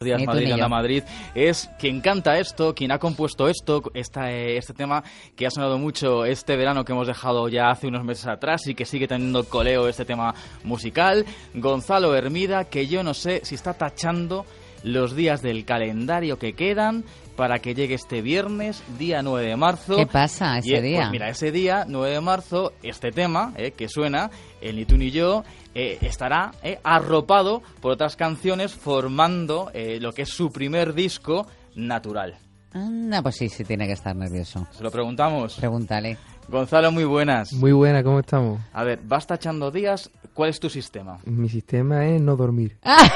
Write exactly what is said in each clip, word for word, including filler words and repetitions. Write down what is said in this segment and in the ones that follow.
Días Madrid, Onda Madrid, es quien canta esto, quien ha compuesto esto, esta, este tema que ha sonado mucho este verano que hemos dejado ya hace unos meses atrás y que sigue teniendo coleo este tema musical, Gonzalo Hermida, que yo no sé si está tachando los días del calendario que quedan para que llegue este viernes, día nueve de marzo. ¿Qué pasa ese y, día? Pues mira, ese día, nueve de marzo, este tema eh, que suena, el Ni tú ni yo, eh, estará eh, arropado por otras canciones formando eh, lo que es su primer disco, Natural. Anda, pues sí, sí tiene que estar nervioso. ¿Se lo preguntamos? Pregúntale. Gonzalo, muy buenas. Muy buena, ¿cómo estamos? A ver, vas tachando días, ¿cuál es tu sistema? Mi sistema es no dormir.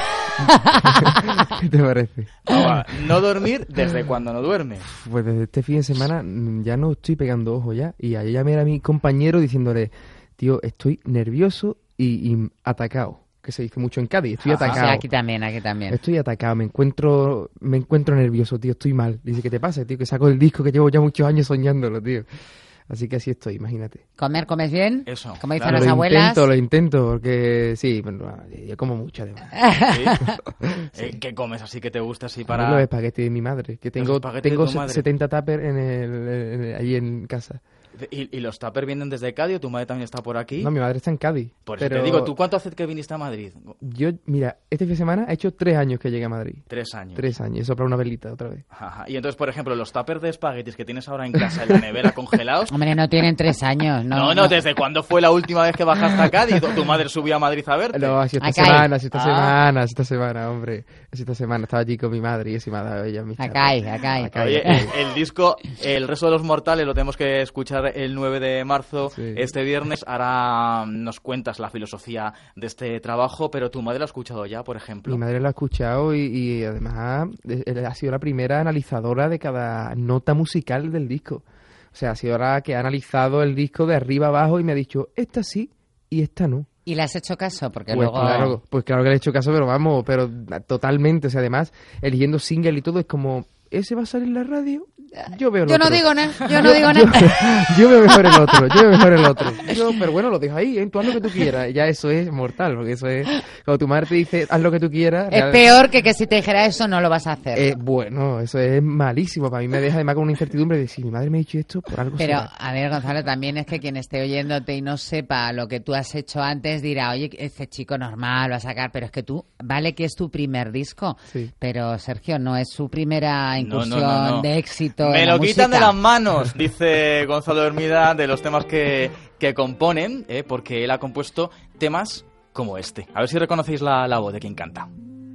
¿Qué te parece? Ah, no dormir, ¿desde cuándo no duermes? Pues desde este fin de semana ya no estoy pegando ojo ya. Y ayer llamé a mi compañero diciéndole, tío, estoy nervioso y, y atacado. Que se dice mucho en Cádiz, estoy Ajá. atacado. Sí, aquí también, aquí también. Estoy atacado, me encuentro me encuentro nervioso, tío, estoy mal. Dice, ¿qué te pasa, tío? Que saco el disco que llevo ya muchos años soñándolo, tío. Así que así estoy, imagínate. ¿Comer, comes bien? Eso. Como dicen Claro, las lo abuelas. Lo intento, lo intento, porque sí, bueno, yo como mucho además. ¿Sí? Sí. Eh, ¿Qué comes así que te gusta así Para... para...? los espaguetis de mi madre, que tengo, espaguetis tengo de tu madre. setenta tuppers en el, en el, ahí en casa. ¿Y, ¿Y los tuppers vienen desde Cádiz o tu madre también está por aquí? No, mi madre está en Cádiz. Por eso pero te digo, ¿tú cuánto hace que viniste a Madrid? Yo, mira, este fin de semana ha hecho tres años que llegué a Madrid. Tres años. Tres años, eso para una velita otra vez. Ajá. Y entonces, por ejemplo, los tuppers de espaguetis que tienes ahora en casa en la nevera congelados... Hombre, no tienen tres años. No, No, no, ¿desde cuándo fue la última vez que bajaste a Cádiz o tu madre subió a Madrid a verte? No, así esta Acá hay. semana, así esta Ah. semana, así esta semana, hombre. Así esta semana estaba allí con mi madre y así me ha dado ella mis Acá hay, acá hay. Acá hay, Oye, acá hay. el, el disco El resto de los mortales lo tenemos que escuchar el nueve de marzo, Sí. este viernes. Ahora nos cuentas la filosofía de este trabajo, pero tu madre lo ha escuchado ya, por ejemplo. Mi madre lo ha escuchado y, y además eh, ha sido la primera analizadora de cada nota musical del disco. O sea, ha sido la que ha analizado el disco de arriba abajo y me ha dicho, esta sí y esta no. ¿Y le has hecho caso? Porque Pues luego... claro, pues claro que le he hecho caso, pero vamos, pero totalmente. O sea, además, eligiendo single y todo, es como, ¿ese va a salir en la radio? Yo veo el Yo otro. no digo nada, yo no digo nada. Yo, yo veo mejor el otro, yo veo mejor el otro. Yo, pero bueno, lo dejo ahí, ¿eh? Tú haz lo que tú quieras. Ya eso es mortal, porque eso es... Cuando tu madre te dice, haz lo que tú quieras... Es real- peor que que si te dijera eso no lo vas a hacer. eh, bueno, eso es malísimo. Para mí me deja además con una incertidumbre de si mi madre me ha dicho esto, por algo Pero, será. a ver, Gonzalo, también es que quien esté oyéndote y no sepa lo que tú has hecho antes dirá, oye, este chico normal va a sacar, pero es que tú, vale que es tu primer disco, Sí. pero Sergio, no es su primera incursión No, no, no, no. de éxito Me en lo la quitan de música. las manos, dice Gonzalo Hermida, de los temas que, que componen, eh, porque él ha compuesto temas como este. A ver si reconocéis la, la voz de quien canta.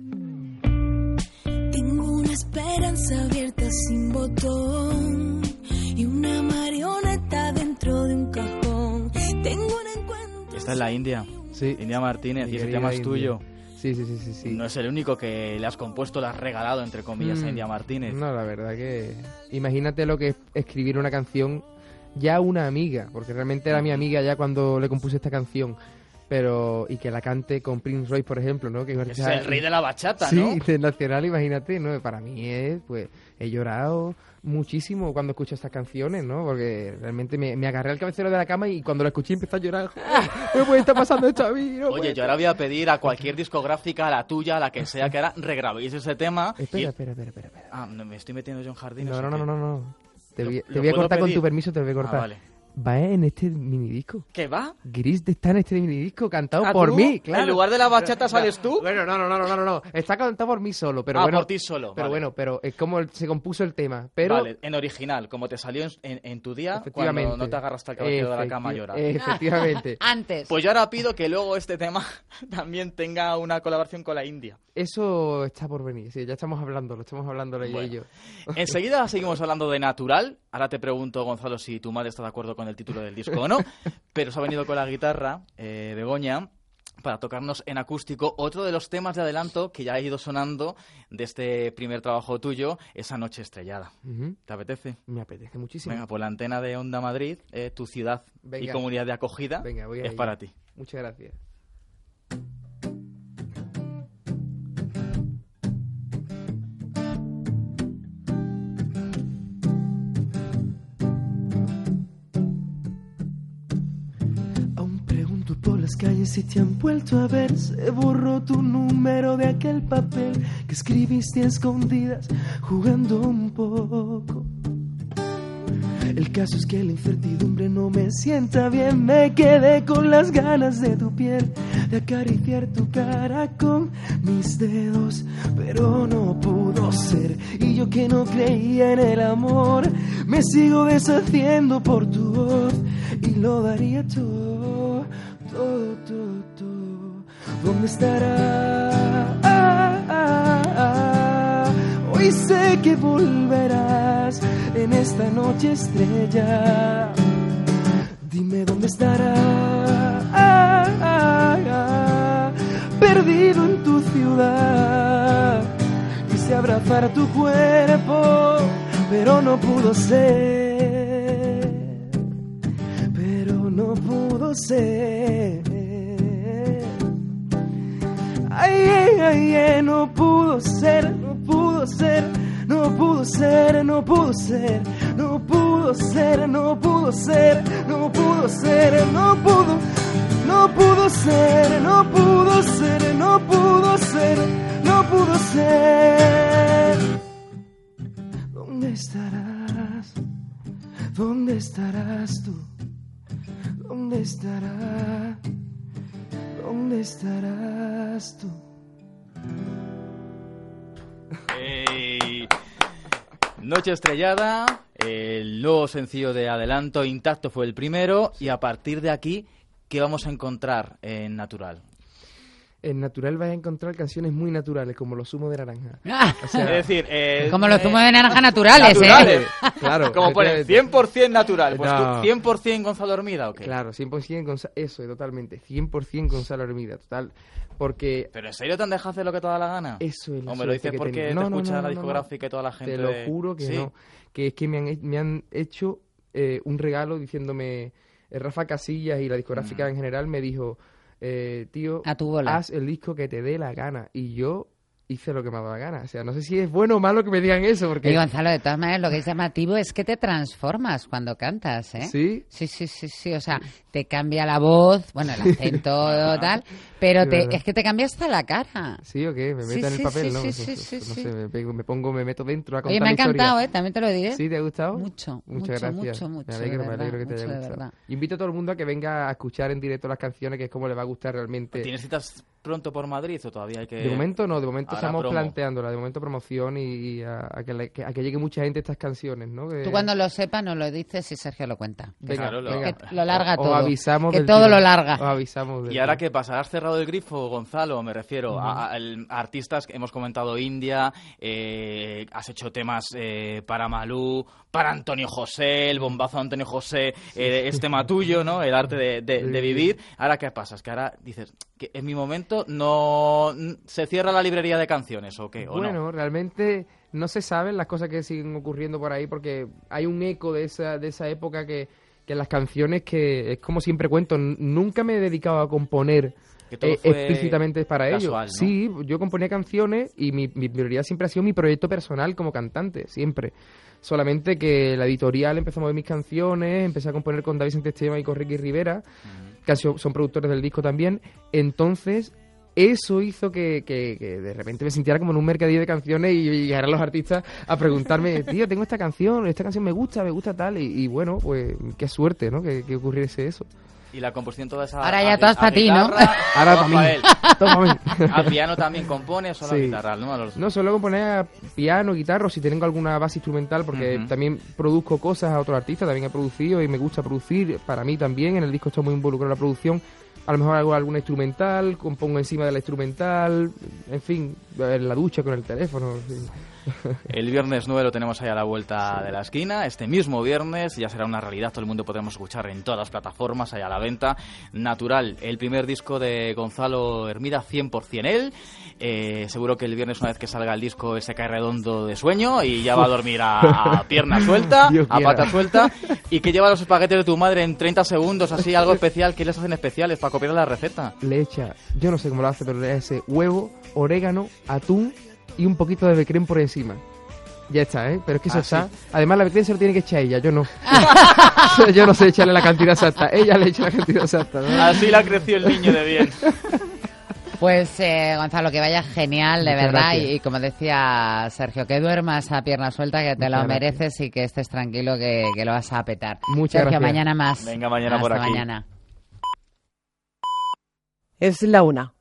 Tengo una esperanza abierta sin botón y una marioneta dentro de un cajón. Tengo un encuentro. Esta es la India, Sí. India Martínez, Mi y ese querida tema es India. tuyo. Sí, sí, sí, sí, sí. No es el único que le has compuesto, le has regalado, entre comillas, a Mm, India Martínez. No, la verdad que... Imagínate lo que es escribir una canción ya a una amiga, porque realmente era mi amiga ya cuando le compuse esta canción, pero... Y que la cante con Prince Royce, por ejemplo, ¿no? Que Es el rey de la bachata, Sí, ¿no? internacional, imagínate, ¿no? Para mí es, pues, he llorado muchísimo cuando escucho estas canciones, ¿no? Porque realmente me, me agarré al cabecero de la cama y cuando la escuché empecé a llorar. ¡No me puede estar pasando esto a mí! No Oye, puede yo ahora voy a pedir a cualquier discográfica, a la tuya, a la que sea, que ahora regrabéis ese tema. Espera, y- espera, espera, espera. espera. Ah, no, me estoy metiendo yo en jardines. No, ¿o no, no, qué? no, no, no. Te ¿Lo- voy, lo te voy a puedo cortar con pedir? tu permiso, te lo voy a cortar. Ah, vale. Va en este minidisco. ¿Qué va? Gris está en este minidisco, cantado ¿Ah, por tú? mí, claro. ¿En lugar de la bachata sales tú? Bueno, no, no, no, no, no, no. Está cantado por mí solo, pero ah, bueno. por ti solo. Pero vale. bueno, pero es como se compuso el tema. Pero Vale, en original, como te salió en, en- en tu día, efectivamente. cuando no te agarraste al caballero de la cama a Efecti- llorar. Efectivamente. Antes. Pues yo ahora pido que luego este tema también tenga una colaboración con la India. Eso está por venir, sí, ya estamos hablando, lo estamos hablando ella Bueno. y yo. Enseguida seguimos hablando de Natural. Ahora te pregunto, Gonzalo, si tu madre está de acuerdo con el título del disco o no. Pero se ha venido con la guitarra, eh, Begoña, para tocarnos en acústico otro de los temas de adelanto que ya ha ido sonando de este primer trabajo tuyo, Esa noche estrellada. Ujú. ¿Te apetece? Me apetece muchísimo. Venga, por la antena de Onda Madrid, eh, tu ciudad y Venga. comunidad de acogida Venga, voy a es ello. para ti. Muchas gracias. Aún pregunto por las calles y te han vuelto a ver. Se borró tu número de aquel papel que escribiste a escondidas jugando un poco. El caso es que la incertidumbre no me sienta bien. Me quedé con las ganas de tu piel, de acariciar tu cara con mis dedos, pero no pudo ser. Y yo que no creía en el amor, me sigo deshaciendo por tu voz y lo daría todo, todo, todo, todo. ¿Dónde estará? Ah, ah, ah. Hoy sé que volverás en esta noche estrella. Dime dónde estará, ah, ah, ah, perdido en tu ciudad. Quise abrazar tu cuerpo, pero no pudo ser, pero no pudo ser. Ay, ay, ay, ay, no pudo ser, no pudo ser. No pudo ser, no pudo ser, no pudo ser, no pudo ser, no pudo ser, no pudo, no pudo ser, no pudo ser, no pudo ser, no pudo ser. ¿Dónde estarás? ¿Dónde estarás tú? ¿Dónde estarás? ¿Dónde estarás tú? Hey. Noche estrellada, el nuevo sencillo de adelanto, Intacto fue el primero, y a partir de aquí, ¿qué vamos a encontrar en Natural? En Natural vas a encontrar canciones muy naturales, como los zumos de naranja. O sea, es decir, eh, como los zumos de naranja naturales, naturales. ¿eh? Claro. Como pone cien por ciento natural. Pues No. tú, cien por ciento Gonzalo Hermida, ¿o qué? Claro, cien por ciento Gonzalo, eso, totalmente, cien por ciento Gonzalo Hermida, total, porque ¿Pero en serio te han dejado hacer lo que te da la gana? eso es la ¿O me lo suerte dices que porque tengo. te No, no, escucha no, la no, no, discográfica y toda la gente? Te lo de- juro que ¿Sí? no, que es que me han, he- me han hecho eh, un regalo diciéndome, eh, Rafa Casillas y la discográfica Mm. en general me dijo, eh, tío, A tu bola. haz el disco que te dé la gana, y yo hice lo que me daba la gana. O sea, no sé si es bueno o malo que me digan eso, porque... Y Gonzalo, de todas maneras, lo que es llamativo es que te transformas cuando cantas, ¿eh? ¿Sí? Sí, sí, sí, sí, o sea, te cambia la voz, bueno, el acento tal, pero Sí, te, verdad. es que te cambia hasta la cara. ¿Sí o qué? Me Sí, meto en sí, el papel, sí, ¿no? sí, Eso- sí, eso- sí, no sí. sé, me, pego- me pongo, me meto dentro a contar Oye, me ha la historia. encantado, ¿eh? También te lo diré. ¿Sí? ¿Te ha gustado? Mucho, Muchas mucho, gracias. mucho, mucho, Me de alegro, me verdad, alegro que te mucho, haya de gustado. verdad. Invito a todo el mundo a que venga a escuchar en directo las canciones, que es como le va a gustar realmente. ¿Tienes citas pronto por Madrid o todavía hay que...? De momento no, de momento Ahora estamos promo. planteándola, de momento promoción y, y a, a que le- que- a que llegue mucha gente a estas canciones, ¿no? Que- Tú cuando lo sepas nos lo dices y Sergio lo cuenta. Que, Venga, Claro, lo- venga. que lo larga Os todo. avisamos que del todo tirón. lo larga. Os avisamos del ¿Y ahora tirón. qué pasa? ¿Has cerrado el grifo, Gonzalo? Me refiero a, a- el- a artistas que hemos comentado, India, eh, has hecho temas eh, para Malú, para Antonio José, el bombazo de Antonio José, eh, es tema tuyo, ¿no? El arte de, de- de vivir. ¿Ahora qué pasa? Es que ahora dices, que en mi momento no se cierra la librería de canciones, ¿o qué? ¿O Bueno, no? realmente no se saben las cosas que siguen ocurriendo por ahí, porque hay un eco de esa, de esa época que, que las canciones, que es como siempre cuento, n- nunca me he dedicado a componer Que todo eh, fue explícitamente para ello. casual, ¿no? Sí, yo componía canciones y mi, mi prioridad siempre ha sido mi proyecto personal como cantante, siempre. Solamente que la editorial empezó a mover mis canciones, empecé a componer con David Santesteban y con Ricky Rivera, que han sido- son productores del disco también. Entonces, eso hizo que, que- que de repente me sintiera como en un mercadillo de canciones y y llegaran los artistas a preguntarme, tío, tengo esta canción, esta canción me gusta, me gusta tal, y, y bueno, pues qué suerte, ¿no? Que, que ocurriese eso. Y la composición toda esa... Ahora ya a- todas a pa' ti, ¿no? guitarra, Ahora todas pa' mí. pa' él. Toma, ¿Al piano también compones o a la Sí. guitarra? ¿no? A los- No, solo componer piano, guitarra, o si tengo alguna base instrumental, porque Ujú. también produzco cosas a otros artistas, también he producido y me gusta producir, para mí también, en el disco estoy muy involucrado en la producción. A lo mejor hago alguna instrumental, compongo encima de la instrumental, en fin, en la ducha con el teléfono. en fin. El viernes nueve lo tenemos ahí a la vuelta de la esquina. Este mismo viernes ya será una realidad. Todo el mundo podremos escuchar en todas las plataformas, ahí a la venta. Natural, el primer disco de Gonzalo Hermida, cien por ciento él. Eh, seguro que el viernes, una vez que salga el disco, se cae redondo de sueño y ya va a dormir a, a pierna suelta, Dios a quiera. pata suelta. Y que lleva los espaguetis de tu madre en treinta segundos, así, algo especial. ¿Qué les hacen especiales para copiar la receta? Le echa, yo no sé cómo lo hace, pero le echa huevo, orégano, atún y un poquito de becrén por encima. Ya está, ¿eh? Pero es que eso Ah, está... sí. Además, la vertiente se lo tiene que echar ella, yo no. Yo no sé echarle la cantidad exacta. Ella le echa la cantidad exacta, ¿no? Así la creció el niño de bien. Pues eh, Gonzalo, que vaya genial, de Muchas verdad, y, gracias. y como decía Sergio, que duermas a pierna suelta, que te Muchas lo gracias. mereces y que estés tranquilo, que, que lo vas a petar. Muchas Sergio, gracias. mañana más. Venga, mañana Hasta por aquí. mañana. Es la una.